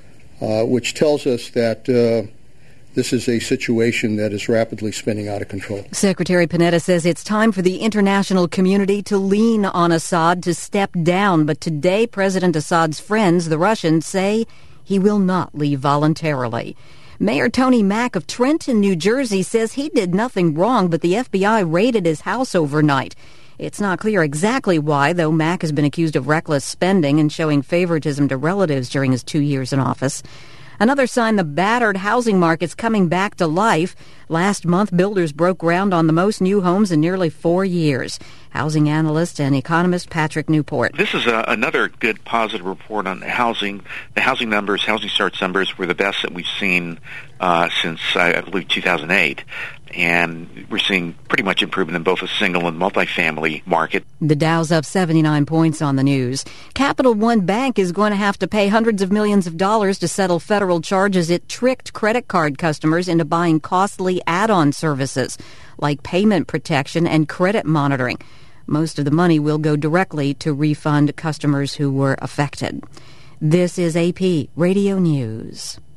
which tells us that this is a situation that is rapidly spinning out of control. Secretary Panetta says it's time for the international community to lean on Assad to step down. But today, President Assad's friends, the Russians, say he will not leave voluntarily. Mayor Tony Mack of Trenton, New Jersey, says he did nothing wrong, but the FBI raided his house overnight. It's not clear exactly why, though Mack has been accused of reckless spending and showing favoritism to relatives during his 2 years in office. Another sign the battered housing market's coming back to life. Last month, builders broke ground on the most new homes in nearly 4 years. Housing analyst and economist Patrick Newport. This is another good positive report on housing. The housing numbers, housing starts numbers, were the best that we've seen since, I believe, 2008. And we're seeing pretty much improvement in both the single and multifamily market. The Dow's up 79 points on the news. Capital One Bank is going to have to pay hundreds of millions of dollars to settle federal charges it tricked credit card customers into buying costly add-on services like payment protection and credit monitoring. Most of the money will go directly to refund customers who were affected. This is AP Radio News.